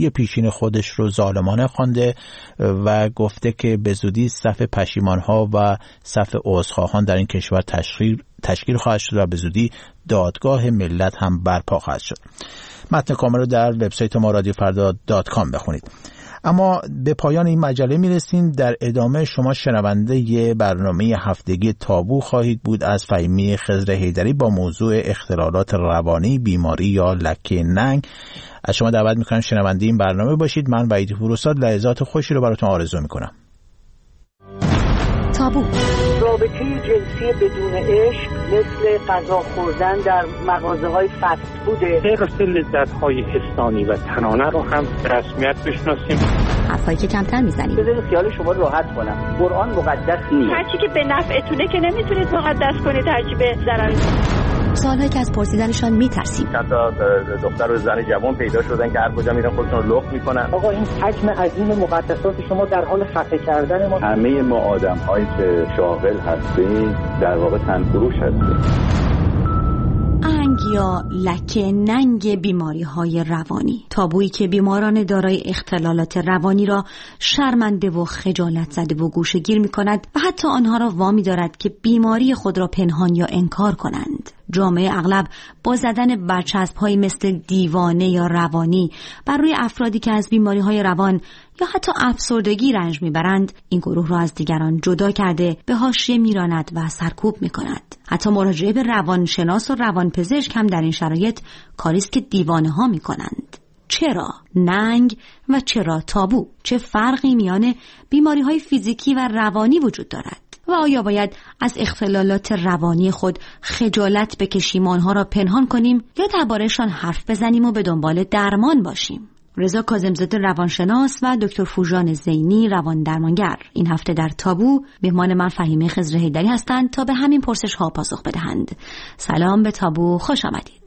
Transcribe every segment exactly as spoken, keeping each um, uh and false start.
بیماری پیشین خودش رو ظالمانه خوانده و گفته که به زودی صف پشیمانها و صف عذرخواهان در این کشور تشکیل تشکیل خواهد شد و به زودی دادگاه ملت هم برپا خواهد شد. متن کامل رو در وبسایت ما رادیو فردا دات کام بخونید. اما به پایان این مجله میرسیم. در ادامه شما شنونده ی برنامه هفتگی تابو خواهید بود از فهیمی خضر حیدری با موضوع اختلالات روانی، بیماری یا لکه ننگ. از شما دعوت میکنم شنونده این برنامه باشید. من وحید فروساد لحظات خوشی رو براتون آرزو میکنم. تابو. رابطه جنسی بدون عشق مثل غذا خوردن در مغازه‌های فست فوده. راسته لذت‌های حسانی و تنانه رو هم رسمیت بشناسیم. حرفایی که کمتر میزنیم. بذارید خیال شما راحت کنم. قرآن مقدس نیست. هرچی که به نفعتونه که نمیتونید مقدس کنید، هرچی به ضرر. سوالایی که از پرسیدنشان میترسیم. حتی دختر و زن جوان پیدا شدن که هر کجا میرن خودشون رو لخت میکنن. آقا این حجم عظیم مقدسات شما در حال خفه کردن ما. همه ما آدم‌هایی که شاغل هستیم در واقع تنفروش هستیم. انگ یا لکه ننگ بیماری های روانی، تابویی که بیماران دارای اختلالات روانی را شرمنده و خجالت زده و گوشه‌گیر می کند و حتی آنها را وامی دارد که بیماری خود را پنهان یا انکار کنند. جامعه اغلب با زدن برچسب‌هایی مثل دیوانه یا روانی بر روی افرادی که از بیماری‌های روان یا حتی افسردگی رنج میبرند، این گروه را از دیگران جدا کرده به حاشیه میراند و سرکوب میکند. حتی مراجعه به روانشناس و روانپزشک هم در این شرایط کاری است که دیوانه‌ها میکنند. چرا ننگ و چرا تابو؟ چه فرقی میان بیماری‌های فیزیکی و روانی وجود دارد؟ و آیا باید از اختلالات روانی خود خجالت بکشیم، آنها را پنهان کنیم یا درباره‌شان حرف بزنیم و به دنبال درمان باشیم؟ رضا کاظم‌زاده روانشناس و دکتر فوژان زینی روان درمانگر این هفته در تابو مهمان من فهیمه خضر حیدری هستند تا به همین پرسش ها پاسخ بدهند. سلام به تابو، خوش آمدید.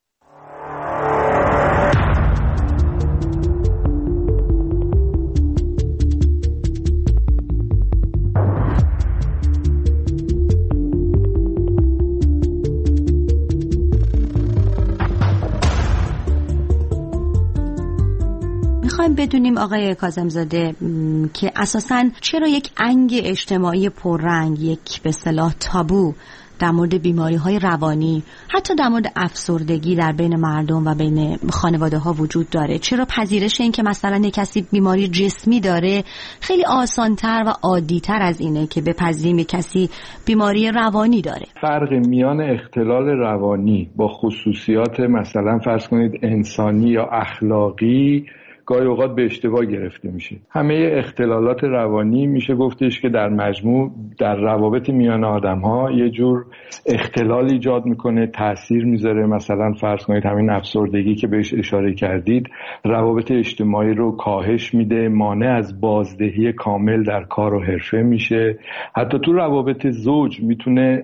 میخوایم بدونیم آقای کاظم‌زاده که اساساً چرا یک انگ اجتماعی پررنگ، یک به اصطلاح تابو در مورد بیماری‌های روانی، حتی در مورد افسردگی در بین مردم و بین خانواده‌ها وجود داره؟ چرا پذیرش این که مثلا یک کسی بیماری جسمی داره خیلی آسان‌تر و عادی‌تر از اینه که بپذیریم یک کسی بیماری روانی داره؟ فرق میان اختلال روانی با خصوصیات مثلا فرض کنید انسانی یا اخلاقی گاهی اوقات به اشتباه گرفته میشه. همه اختلالات روانی میشه گفتش که در مجموع در روابط میان آدم‌ها یه جور اختلال ایجاد میکنه، تأثیر میذاره. مثلا فرض کنید همین افسردگی که بهش اشاره کردید روابط اجتماعی رو کاهش میده، مانع از بازدهی کامل در کار و حرفه میشه. حتی تو روابط زوج میتونه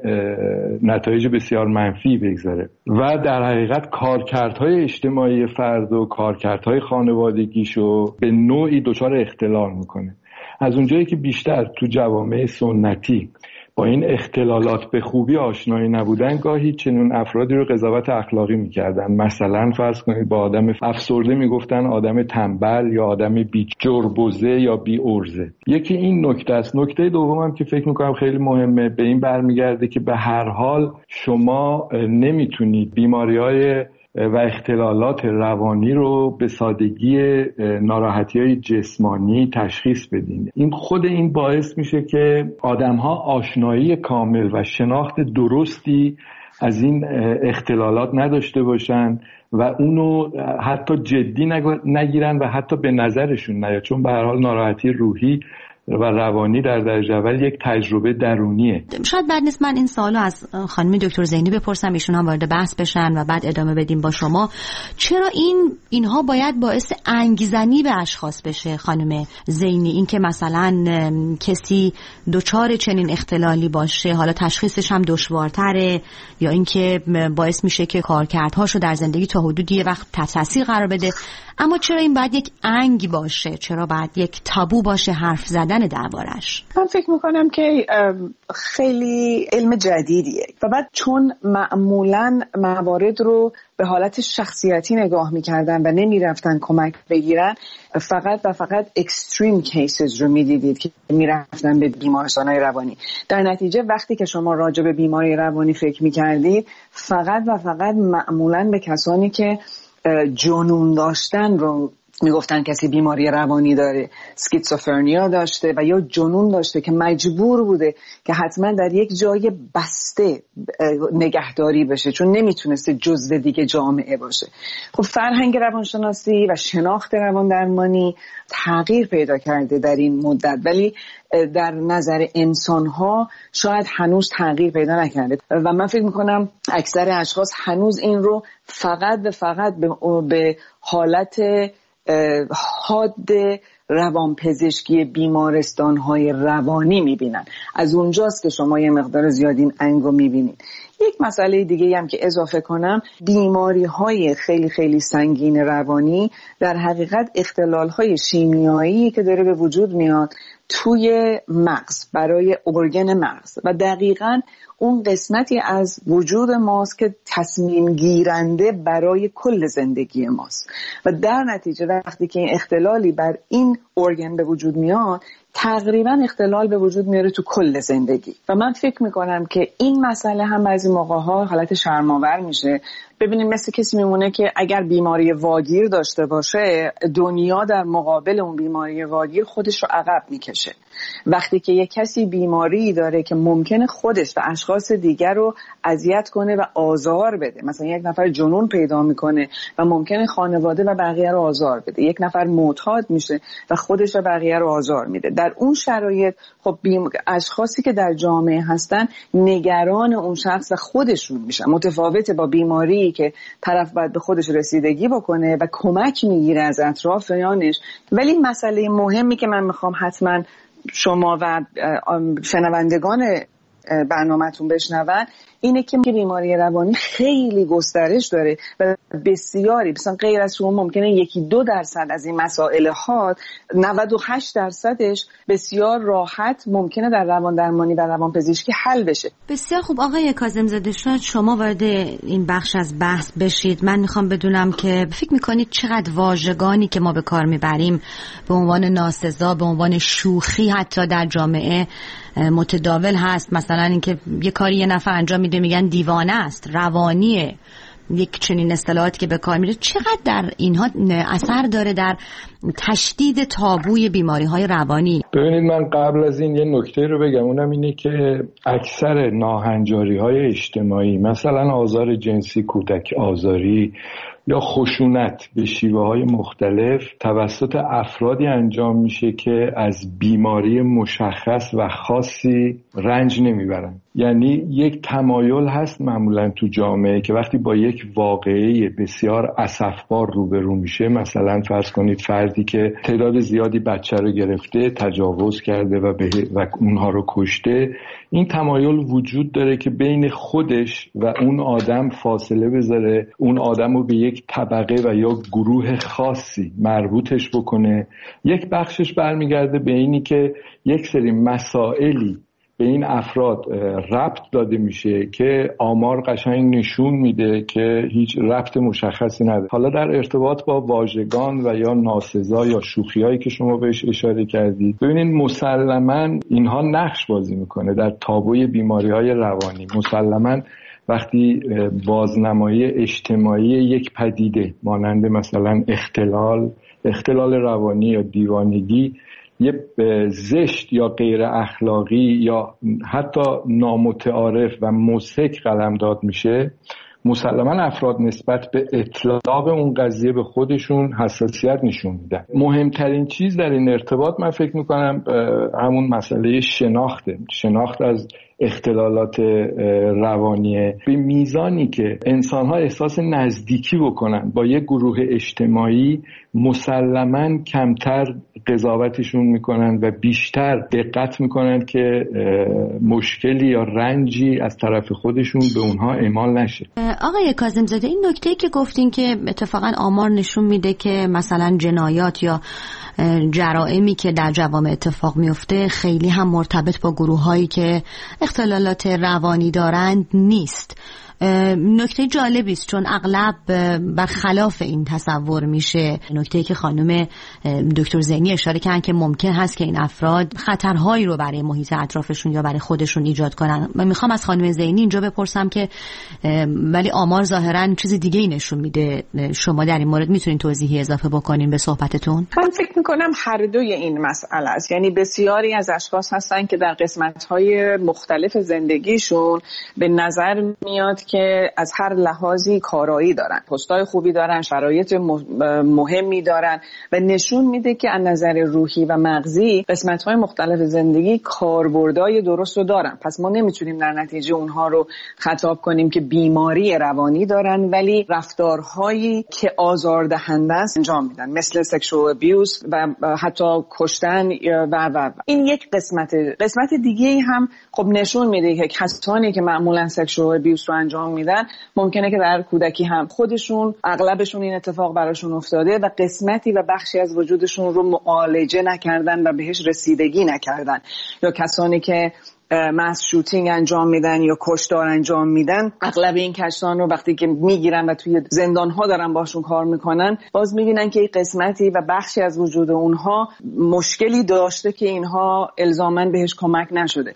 نتایج بسیار منفی بگذاره و در حقیقت کارکردهای اجتماعی فرد و کارکردهای خانوادگی گیشو به نوعی دچار اختلال میکنه. از اونجایی که بیشتر تو جوامع سنتی با این اختلالات به خوبی آشنایی نبودن، گاهی چنین افرادی رو قضاوت اخلاقی میکردن. مثلا فرض کنید با آدم افسرده میگفتن آدم تنبل یا آدم بی جربوزه یا بی ارزه. یکی این نکته است. نکته دومم که فکر میکنم خیلی مهمه به این برمیگرده که به هر حال شما نمیتونید بیماری‌های و اختلالات روانی رو به سادگی ناراحتی‌های جسمانی تشخیص بدین. این خود این باعث میشه که آدم‌ها آشنایی کامل و شناخت درستی از این اختلالات نداشته باشن و اونو حتی جدی نگیرن و حتی به نظرشون نیاد، چون به هر حال ناراحتی روحی و روانی در درجه اول یک تجربه درونیه. شاید بعد نیست من این سوالو از خانم دکتر زینی بپرسم، ایشون هم وارد بحث بشن و بعد ادامه بدیم با شما. چرا این اینها باید باعث انگیزنی به اشخاص بشه خانم زینی؟ این که مثلا کسی دچار چنین اختلالی باشه حالا تشخیصش هم دشوارتره، یا اینکه باعث میشه که کارکردهاشو در زندگی تا حدودی وقت تحت تاثیر قرار بده، اما چرا این باید یک انگ باشه؟ چرا باید یک تابو باشه حرف زدن کردن دربارش؟ من فکر میکنم که خیلی علم جدیدیه و بعد چون معمولاً موارد رو به حالت شخصیتی نگاه میکردن و نمیرفتن کمک بگیرن، فقط و فقط اکستریم کیسز رو میدیدید که میرفتن به بیمارستان‌های روانی. در نتیجه وقتی که شما راجع به بیماری روانی فکر میکردید، فقط و فقط معمولاً به کسانی که جنون داشتن رو میگفتن کسی بیماری روانی داره، اسکیزوفرنیا داشته و یا جنون داشته که مجبور بوده که حتما در یک جای بسته نگهداری بشه چون نمیتونسته جزء دیگه جامعه باشه. خب فرهنگ روانشناسی و شناخت روان درمانی تغییر پیدا کرده در این مدت، ولی در نظر انسان‌ها شاید هنوز تغییر پیدا نکرده و من فکر میکنم اکثر اشخاص هنوز این رو فقط و فقط به حالت حاد روانپزشکی بیمارستان‌های روانی می‌بینن. از اونجاست که شما یه مقدار زیاد این انگو می‌بینید. یک مسئله دیگه هم که اضافه کنم، بیماری‌های خیلی خیلی سنگین روانی در حقیقت اختلال‌های شیمیایی که داره به وجود میاد توی مغز، برای ارگن مغز و دقیقاً اون قسمتی از وجود ماست که تصمیم گیرنده برای کل زندگی ماست و در نتیجه وقتی که این اختلالی بر این ارگن به وجود میاد، تقریبا اختلال به وجود میاره تو کل زندگی و من فکر میکنم که این مسئله هم بعضی موقع‌ها حالت شرم‌آور میشه. ببینید مثل کسی میمونه که اگر بیماری واگیر داشته باشه، دنیا در مقابل اون بیماری واگیر خودش رو عقب میکشه. وقتی که یک کسی بیماری داره که ممکنه خودش و اشخاص دیگر رو اذیت کنه و آزار بده، مثلا یک نفر جنون پیدا میکنه و ممکنه خانواده و بقیه رو آزار بده، یک نفر معتاد میشه و خودش و بقیه رو آزار میده، در اون شرایط خب بیم... اشخاصی که در جامعه هستن نگران اون شخص و خودشون میشن. متفاوته با بیماری که طرف باید به خودش رسیدگی بکنه و کمک میگیره از اطرافیانش. ولی مسئله مهمی که من میخوام حتما شما و شنوندگان برنامه‌تون بشنون اینه که بیماری روانی خیلی گسترش داره و بسیاری، مثلا غیر از شما ممکنه یکی دو درصد از این مسائل ها، نود و هشت درصدش بسیار راحت ممکنه در روان درمانی و روان پزشکی حل بشه. بسیار خوب آقای کاظم‌زاده، شاید شما وارد این بخش از بحث بشید. من میخوام بدونم که فکر میکنید چقدر واژگانی که ما به کار میبریم به عنوان ناسزا، به عنوان شوخی حتی در جامعه متداول هست. مثلا اینکه یه کاری یه نفر انجام میده میگن دیوانه است، روانیه، یک چنین اصطلاحاتی که به کار میره، چقدر در اینها اثر داره در تشدید تابوی بیماری‌های روانی؟ ببینید من قبل از این یه نکته رو بگم، اونم اینه که اکثر ناهنجاری‌های اجتماعی، مثلا آزار جنسی، کودک آزاری یا خشونت به شیوه‌های مختلف توسط افرادی انجام میشه که از بیماری مشخص و خاصی رنج نمیبرن. یعنی یک تمایل هست معمولا تو جامعه که وقتی با یک واقعه بسیار اسفبار روبرو میشه، مثلا فرض کنید فردی که تعداد زیادی بچه رو گرفته، تجاوز کرده و, به و اونها رو کشته، این تمایل وجود داره که بین خودش و اون آدم فاصله بذاره، اون آدم رو به یک طبقه و یا گروه خاصی مربوطش بکنه. یک بخشش برمیگرده به اینی که یک سری مسائلی به این افراد ربط داده میشه که آمار قشنگ نشون میده که هیچ ربط مشخصی نداره. حالا در ارتباط با واژگان و یا ناسزا یا شوخیایی که شما بهش اشاره کردید، ببینید مسلماً اینها نقش بازی میکنه در تابوی بیماری‌های روانی. مسلماً وقتی بازنمایی اجتماعی یک پدیده مانند مثلا اختلال اختلال روانی یا دیوانگی یه زشت یا غیر اخلاقی یا حتی نامتعارف و مضحک قلمداد میشه، مسلماً افراد نسبت به اطلاق اون قضیه به خودشون حساسیت نشون میدن. مهمترین چیز در این ارتباط من فکر میکنم همون مسئله شناخته، شناخت از اختلالات روانیه. به میزانی که انسان‌ها احساس نزدیکی بکنن با یک گروه اجتماعی، مسلماً کمتر قضاوتشون میکنن و بیشتر دقت میکنن که مشکلی یا رنجی از طرف خودشون به اونها اعمال نشه. آقای کاظم‌زاده، این نکته که گفتین که اتفاقاً آمار نشون میده که مثلا جنایات یا جرائمی که در جوامع اتفاق میفته خیلی هم مرتبط با گروه‌هایی که اختلالات روانی دارند نیست. نکته جالبی است چون اغلب برخلاف این تصور میشه. نکته‌ای که خانم دکتر زینی اشاره کردن که ممکن هست که این افراد خطرهایی رو برای محیط اطرافشون یا برای خودشون ایجاد کنن. من میخوام از خانم زینی اینجا بپرسم که ولی آمار ظاهرا چیز دیگه ای نشون میده. شما در این مورد میتونین توضیحی اضافه بکنین به صحبتتون؟ من فکر میکنم هر دوی این مسئله است. یعنی بسیاری از اشخاص هستن که در قسمت‌های مختلف زندگیشون به نظر میاد که از هر لحاظی کارایی دارن، پستای خوبی دارن، شرایط مهمی دارن و نشون میده که از نظر روحی و مغزی قسمت‌های مختلف زندگی کاربردهای درست رو دارن. پس ما نمیتونیم در نتیجه اونها رو خطاب کنیم که بیماری روانی دارن ولی رفتارهایی که آزاردهنده است انجام میدن، مثل سکشوال ابیوز و حتی کشتن و و این یک قسمت. قسمت دیگه هم خب نشون میده که کسانی که معمولا سکشوال ابیوز رو انجام میدن ممکنه که در کودکی هم خودشون اغلبشون این اتفاق براشون افتاده و قسمتی و بخشی از وجودشون رو معالجه نکردن و بهش رسیدگی نکردن، یا کسانی که ماس شوتینگ انجام میدن یا کشتار انجام میدن، اغلب این کسان رو وقتی که میگیرن و توی زندان ها دارن باشون کار میکنن باز میبینن که این قسمتی و بخشی از وجود اونها مشکلی داشته که اینها الزاماً بهش کمک نشده.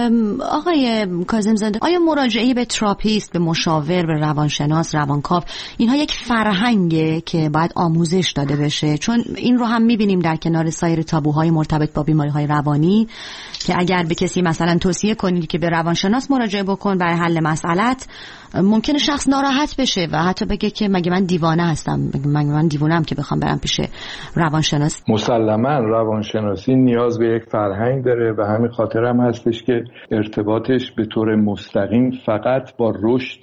آقای کاظم زاده، آیا مراجعه به تراپیست، به مشاور، به روانشناس، روانکاو اینها یک فرهنگه که باید آموزش داده بشه؟ چون این رو هم میبینیم در کنار سایر تابوهای مرتبط با بیماری‌های روانی که اگر به کسی مثلا توصیه کنید که به روانشناس مراجعه بکن برای حل مسئلت، ممکنه شخص ناراحت بشه و حتی بگه که مگه من دیوانه هستم، مگه من دیوانه‌ام که بخوام برم پیش روانشناس. مسلماً روانشناسی نیاز به یک فرهنگ داره و همین خاطر هم هستش که ارتباطش به طور مستقیم فقط با رشد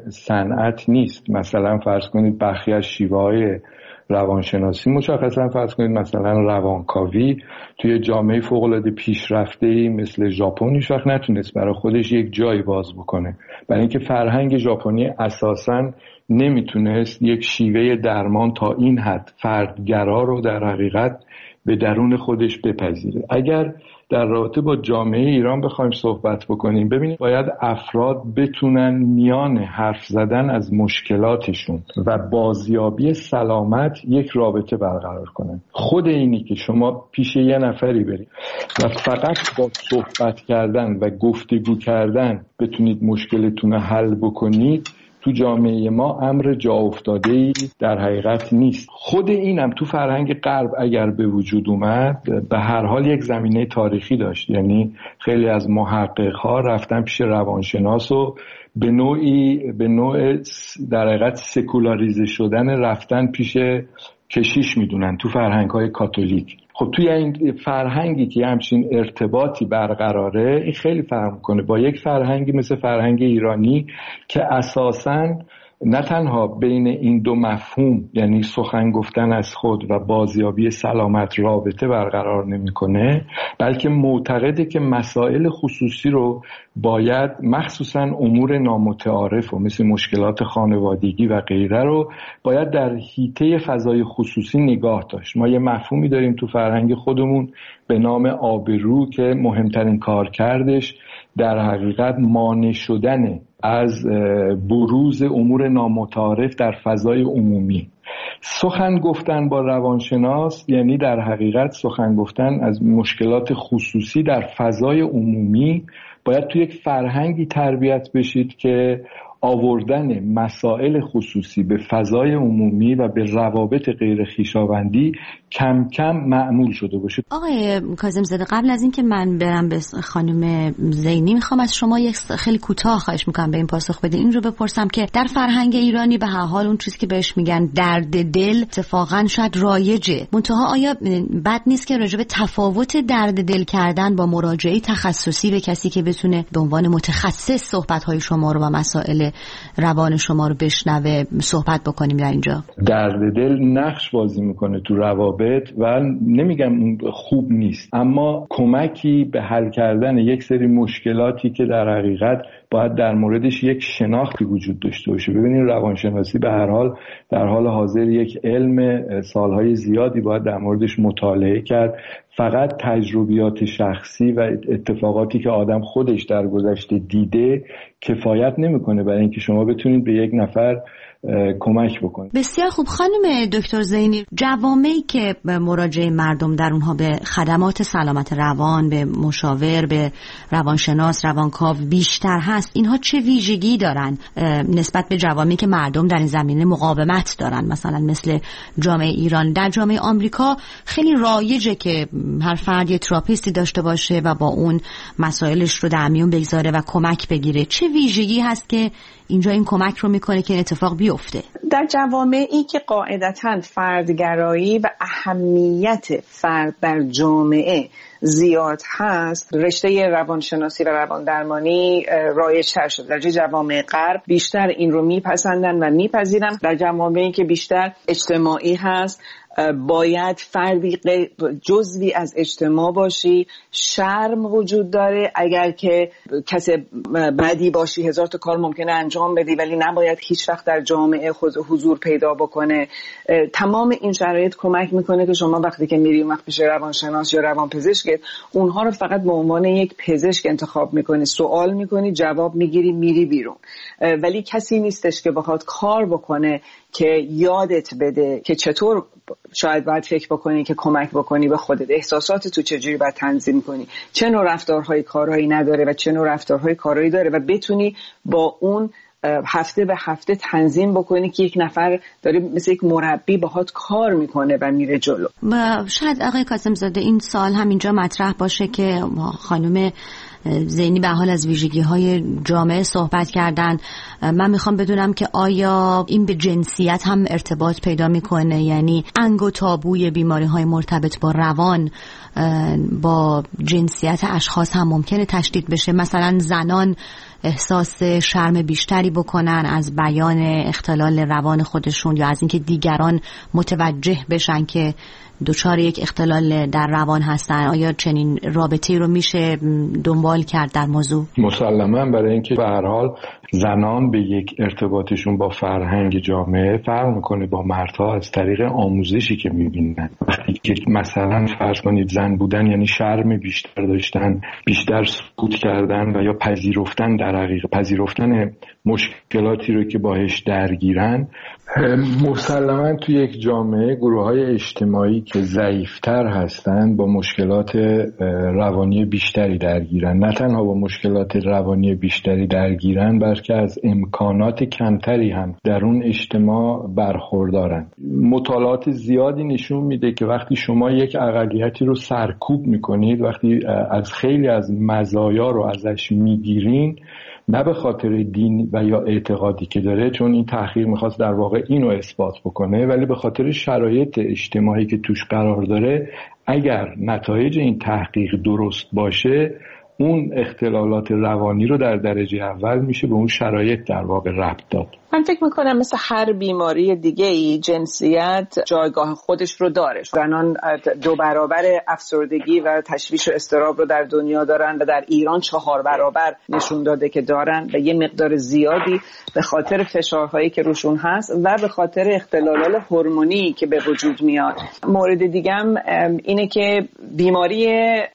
صنعت نیست. مثلا فرض کنید برخی از شیوه‌های روانشناسی مشخصا فرض کنید مثلا روانکاوی توی جامعه فوق‌العاده پیشرفته‌ای مثل ژاپن هیچ وقت نتونست برای خودش یک جای باز بکنه، برای اینکه فرهنگ ژاپنی اساساً نمیتونست یک شیوه درمان تا این حد فردگرا رو در حقیقت به درون خودش بپذیره. اگر در رابطه با جامعه ایران بخوایم صحبت بکنیم، ببینید باید افراد بتونن میان حرف زدن از مشکلاتشون و بازیابی سلامت یک رابطه برقرار کنن. خود اینی که شما پیش یه نفری برید و فقط با صحبت کردن و گفتگو کردن بتونید مشکلتون رو حل بکنید، تو جامعه ما امر جا افتاده‌ای در حقیقت نیست. خود اینم تو فرهنگ غرب اگر به وجود اومد به هر حال یک زمینه تاریخی داشت. یعنی خیلی از محقق‌ها رفتن پیش روانشناس و به نوعی به نوع در حقیقت سکولاریزه شدن رفتن پیش کشیش میدونن تو فرهنگ‌های کاتولیک. خب توی این فرهنگی که همچین ارتباطی برقراره، این خیلی فرق میکنه با یک فرهنگی مثل فرهنگ ایرانی که اساساً نه تنها بین این دو مفهوم یعنی سخن گفتن از خود و بازیابی سلامت رابطه برقرار نمیکنه، بلکه معتقده که مسائل خصوصی رو باید مخصوصاً امور نامتعارف و مثل مشکلات خانوادگی و غیره رو باید در حیطه فضای خصوصی نگاه داشت. ما یه مفهومی داریم تو فرهنگ خودمون به نام آبرو که مهمترین کارکردش در حقیقت مانع شدن از بروز امور نامتعارف در فضای عمومی. سخن گفتن با روانشناس یعنی در حقیقت سخن گفتن از مشکلات خصوصی در فضای عمومی. باید توی یک فرهنگی تربیت بشید که آوردن مسائل خصوصی به فضای عمومی و به روابط غیر خویشاوندی کم کم معمول شده باشه. آقای کاظم زاده، قبل از این که من برم به خانم زینی، میخوام از شما یک خیلی کوتاه خواهش میکنم به این پاسخ بده. این رو بپرسم که در فرهنگ ایرانی به هر حال اون چیزی که بهش میگن درد دل اتفاقا شاید رایجه، منتها آیا بد نیست که راجع به تفاوت درد دل کردن با مراجعه تخصصی به کسی که بتونه به عنوان متخصص صحبت‌های شما رو و مسائل روان شما رو بشنوه صحبت بکنیم در اینجا. درد دل نقش بازی میکنه تو روابط و نمیگم خوب نیست، اما کمکی به حل کردن یک سری مشکلاتی که در حقیقت باید در موردش یک شناختی وجود داشته باشه. ببینید روانشناسی به هر حال در حال حاضر یک علم سالهای زیادی باید در موردش مطالعه کرد. فقط تجربیات شخصی و اتفاقاتی که آدم خودش در گذشته دیده کفایت نمیکنه برای اینکه شما بتونید به یک نفر کمک بکنید. بسیار خوب. خانم دکتر زینی، جوامعی که مراجعه مردم در اونها به خدمات سلامت روان، به مشاور، به روانشناس، روانکاو بیشتر هست، اینها چه ویژگی دارن نسبت به جوامعی که مردم در این زمینه مقاومت دارن؟ مثلا مثل جامعه ایران. در جامعه آمریکا خیلی رایجه که هر فرد یه تراپیستی داشته باشه و با اون مسائلش رو در میون بگذاره و کمک بگیره. چه ویژگی هست که اینجا این کمک رو میکنه که این اتفاق بیفته؟ در جوامعی که قاعدتاً فردگرایی و اهمیت فرد در جامعه زیاد هست، رشته روانشناسی و رواندرمانی رایج‌تر شده. در جوامع غرب بیشتر این رو میپسندن و میپذیرن. در جوامعی که بیشتر اجتماعی هست، باید فردی جزوی از اجتماع باشی، شرم وجود داره. اگر که کسی بدی باشی هزار تا کار ممکنه انجام بدی ولی نباید هیچ وقت در جامعه خود حضور پیدا بکنه. تمام این شرایط کمک میکنه که شما وقتی که میری وقت پیش روانشناس یا روانپزشک، اونها رو فقط به عنوان یک پزشک انتخاب میکنی، سوال میکنی، جواب میگیری، میری بیرون، ولی کسی نیستش که بخواد کار بکنه که یادت بده که چطور شاید باید فکر بکنی که کمک بکنی به خودت، احساسات تو چجوری باید تنظیم کنی، چه نوع رفتارهای کارهایی نداره و چه نوع رفتارهای کارهایی داره و بتونی با اون هفته به هفته تنظیم بکنی که یک نفر داره مثل یک مربی باهات کار میکنه و میره جلو. شاید آقای کاظم زاده این سال هم اینجا مطرح باشه که خانم زینی به حال از ویژگی‌های جامعه صحبت کردن. من میخوام بدونم که آیا این به جنسیت هم ارتباط پیدا میکنه؟ یعنی انگ و تابوی بیماری‌های مرتبط با روان با جنسیت اشخاص هم ممکنه تشدید بشه؟ مثلا زنان احساس شرم بیشتری بکنن از بیان اختلال روان خودشون یا از اینکه دیگران متوجه بشن که دچار یک اختلال در روان هستن. آیا چنین رابطه‌ای رو میشه دنبال کرد در موضوع؟ مسلماً، برای اینکه به هر حال زنان به یک ارتباطشون با فرهنگ جامعه فرق میکنه با مردها از طریق آموزشی که میبینن. وقتی که مثلا فرض کنید زن بودن یعنی شرم بیشتر داشتن، بیشتر سکوت کردن و یا پذیرفتن، در حقیقت پذیرفتن مشکلاتی رو که باهاش درگیرن. مسلماً توی یک جامعه گروه‌های اجتماعی که ضعیفتر هستن با مشکلات روانی بیشتری درگیرن. نه تنها با مشکلات روانی بیشتری درگیرن بلکه از امکانات کمتری هم در اون اجتماع برخوردارن. مطالعات زیادی نشون میده که وقتی شما یک اقلیتی رو سرکوب میکنید، وقتی از خیلی از مزایا رو ازش میگیرین، نه به خاطر دین و یا اعتقادی که داره، چون این تحقیق میخواست در واقع اینو اثبات بکنه، ولی به خاطر شرایط اجتماعی که توش قرار داره، اگر نتایج این تحقیق درست باشه، اون اختلالات روانی رو در درجه اول میشه به اون شرایط در واقع ربط داد. من فکر میکنم مثل هر بیماری دیگه ای جنسیت جایگاه خودش رو داره. زنان دو برابر افسردگی و تشویش و اضطراب رو در دنیا دارن و در ایران چهار برابر نشون داده که دارن و یه مقدار زیادی به خاطر فشارهایی که روشون هست و به خاطر اختلالات هورمونی که به وجود میاد. مورد دیگه هم اینه که بیماری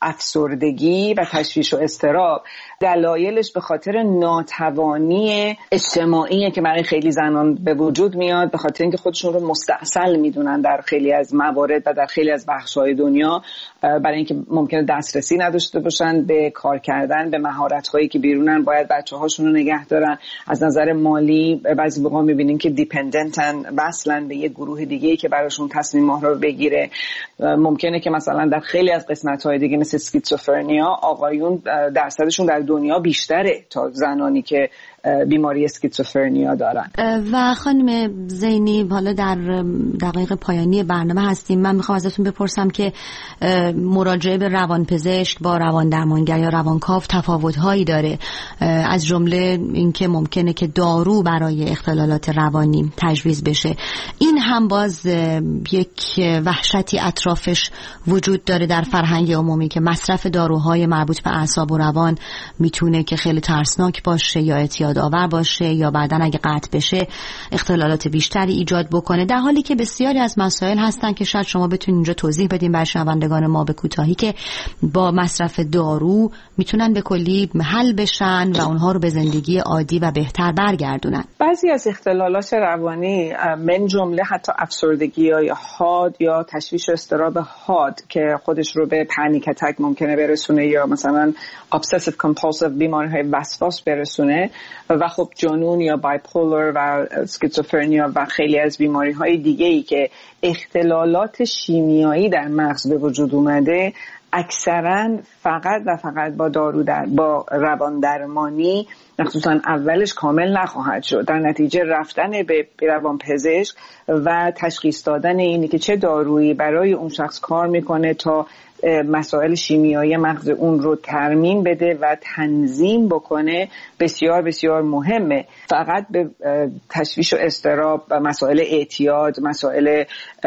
افسردگی و تشویش و اضطراب دلایلش به خاطر ناتوانی اجتماعیه که برای خیلی زنان به وجود میاد، به خاطر اینکه خودشون رو مستعصل میدونن در خیلی از موارد و در خیلی از بخش‌های دنیا، برای اینکه ممکنه دسترسی نداشته باشن به کار کردن به مهارت‌هایی که بیرونن، باید بچه‌هاشون رو نگه دارن. از نظر مالی بعضی موقع می‌بینیم که دیپندنتن، وصلن به یه گروه دیگه‌ای که براشون تصمیم‌ها رو بگیره. ممکنه که مثلا در خیلی از قسمت‌های دیگه مثل اسکیزوفرنیا آقایون درصدشون در دنیا بیشتره تا زنانی که بیماری اسکیزوفرنیا دارن. و خانم زینی، حالا در دقایق پایانی برنامه هستیم، من میخوام ازتون بپرسم که مراجعه به روانپزشک با روان درمانگر یا روانکاو تفاوت‌هایی داره، از جمله اینکه ممکنه که دارو برای اختلالات روانی تجویز بشه. این هم باز یک وحشتی اطرافش وجود داره در فرهنگ عمومی که مصرف داروهای مربوط به اعصاب و روان میتونه که خیلی ترسناک باشه یا اعتیادآور باشه یا بعداً اگه قطع بشه اختلالات بیشتری ایجاد بکنه، در حالی که بسیاری از مسائل هستن که شاید شما بتونید اینجا توضیح بدین برای شنوندگان ما به کوتاهی که با مصرف دارو میتونن به کلی حل بشن و اونها رو به زندگی عادی و بهتر برگردونن. بعضی از اختلالات روانی من جمله حتی افسردگی یا حاد یا تشویش و اضطراب حاد که خودش رو به پنیک اتک ممکنه برسونه یا مثلا obsessive compulsive بیماری‌های وسواس برسونه و خب جنون یا بایپولر و اسکیزوفرنیا و خیلی از بیماری‌های دیگه‌ای که اختلالات شیمیایی در مغز به وجود اومده اکثرا فقط و فقط با دارو در با روان درمانی مخصوصا اولش کامل نخواهد شد. در نتیجه رفتن به روان پزشک و تشخیص دادن اینی که چه دارویی برای اون شخص کار میکنه تا مسائل شیمیایی مغز اون رو ترمیم بده و تنظیم بکنه بسیار بسیار مهمه. فقط به تشویش و اضطراب و مسائل اعتیاد، مسائل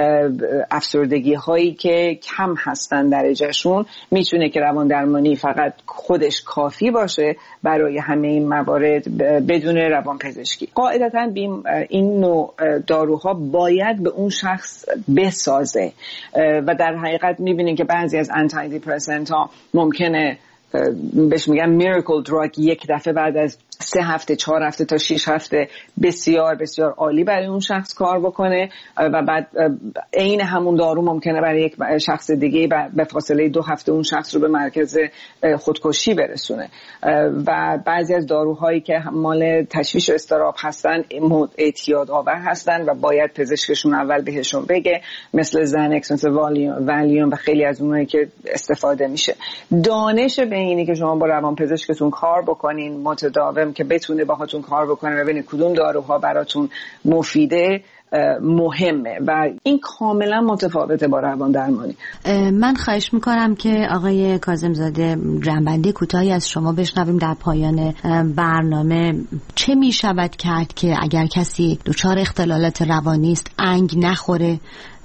افسردگی هایی که کم هستن درجهشون میتونه که روان درمانی فقط خودش کافی باشه برای همه این موارد بدون روان پزشکی. قاعدتاً این نوع داروها باید به اون شخص بسازه و در حقیقت میبینین که بعضی از انتی دیپرسنت ها ممکنه بهش میگن میراکل دراگ یک دفعه بعد از سه هفته چهار هفته تا شش هفته بسیار بسیار عالی برای اون شخص کار بکنه و بعد عین همون دارو ممکنه برای یک شخص دیگه به فاصله دو هفته اون شخص رو به مرکز خودکشی برسونه. و بعضی از داروهایی که مال تشویش و اضطراب هستن اعتیاد آور هستن و باید پزشکشون اول بهشون بگه، مثل زنکس، مثل والیوم و خیلی از اونایی که استفاده میشه. دانش به اینی که شما با روان پزشکتون کار بکنین متداوم که بتونه باهاتون کار بکنه و ببینید کدوم داروها براتون مفیده مهمه و این کاملا متفاوته با روان درمانی. من خواهش میکنم که آقای کاظم‌زاده جنبندی کوتاهی از شما بشنویم در پایان برنامه. چه میشود کرد که اگر کسی دچار اختلالات روانی است انگ نخوره،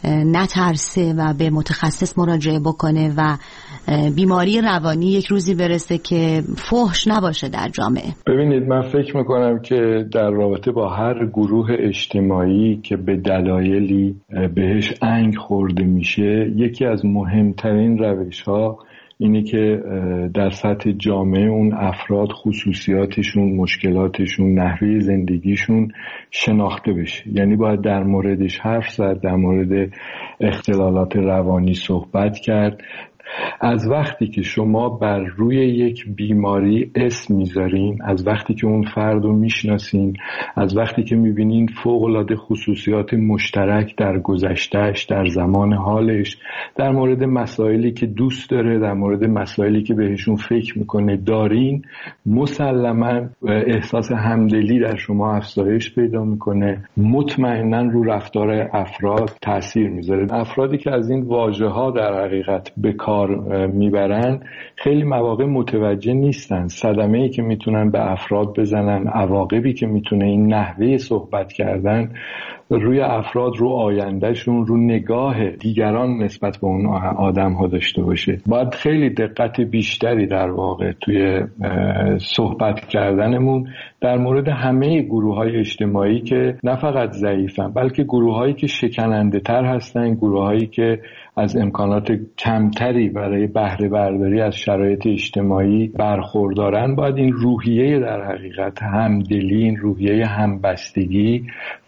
نترسه و به متخصص مراجعه بکنه و بیماری روانی یک روزی برسه که فحش نباشه در جامعه؟ ببینید، من فکر میکنم که در رابطه با هر گروه اجتماعی که به دلایلی بهش انگ خورده میشه، یکی از مهمترین روش ها اینه که در سطح جامعه اون افراد خصوصیاتشون، مشکلاتشون، نحوه زندگیشون شناخته بشه. یعنی باید در موردش حرف زد، در مورد اختلالات روانی صحبت کرد. از وقتی که شما بر روی یک بیماری اسم میذارین، از وقتی که اون فرد رو میشناسین، از وقتی که میبینین فوق‌العاده خصوصیات مشترک در گذشتهش، در زمان حالش، در مورد مسائلی که دوست داره، در مورد مسائلی که بهشون فکر میکنه دارین، مسلماً احساس همدلی در شما افزایش پیدا میکنه. مطمئناً رو رفتار افراد تأثیر میذاره. افرادی که از این واژه‌ها در حقیقت به کار میبرن خیلی مواقع متوجه نیستن صدمه‌ای که میتونن به افراد بزنن، عواقبی که میتونه این نحوه صحبت کردن روی افراد، رو آیندهشون، رو نگاه دیگران نسبت به اون آدم ها داشته باشه. باید خیلی دقت بیشتری در واقع توی صحبت کردنمون در مورد همه گروه های اجتماعی که نه فقط ضعیفن بلکه گروه هایی که شکننده تر هستن، گروه هایی که از امکانات کمتری برای بهره برداری از شرایط اجتماعی برخوردارن، باید این روحیه در حقیقت همدلی، این روحیه همبستگی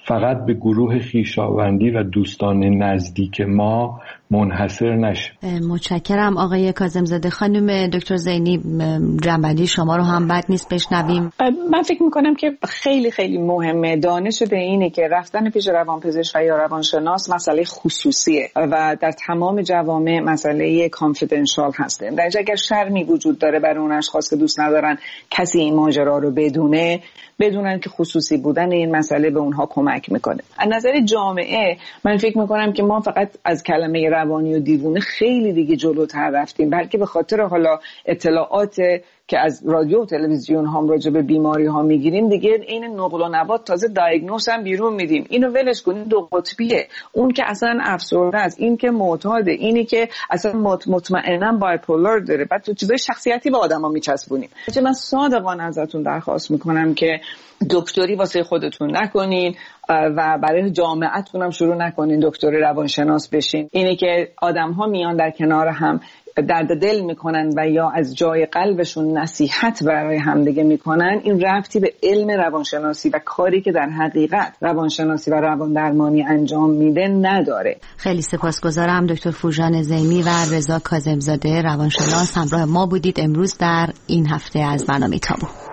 فقط به گروه خویشاوندی و دوستان نزدیک ما منحصر نشه. متشکرم آقای کاظم‌زاده. خانم دکتر زینی، جنبندی شما رو هم بد نیست بشنویم. من فکر میکنم که خیلی خیلی مهمه. دانش به اینه که رفتن پیش روانپزشک و یا روانشناس مسئله خصوصیه و در تمام جوامع مسئله کانفیدنشال هسته. در اگر شرمی وجود داره برای اون اشخاص که دوست ندارن کسی این ماجرا رو بدونه، بدونن که خصوصی بودن این مسئله به اونها کمک میکنه. از نظر جامعه من فکر میکنم که ما فقط از کلمه روانی و دیوونه خیلی دیگه جلوتر رفتیم، بلکه به خاطر حالا اطلاعات که از رادیو و تلویزیون هم راجع به بیماری ها میگیریم دیگه این نقل و نبات تازه دایگنوز هم بیرون میدیم. اینو ولش کنید، دو قطبیه. اون که اصلا افسرده است، این که معتاده، اینی که اصلا مطمئنا بایپولار داره. بعد تو چیزای شخصیتی به آدما میچسبونیم. من صادقانه ازتون درخواست میکنم که دکتری واسه خودتون نکنین و برای جامعهتون هم شروع نکنین دکتر روانشناس بشین. اینی که آدم‌ها میان در کنار هم درد دل میکنن و یا از جای قلبشون نصیحت برای همدیگه میکنن، این ربطی به علم روانشناسی و کاری که در حقیقت روانشناسی و روان درمانی انجام میده نداره. خیلی سپاسگزارم دکتر فروژان زیمی و رضا کاظم‌زاده روانشناس همراه ما بودید امروز در این هفته از برنامه تابو.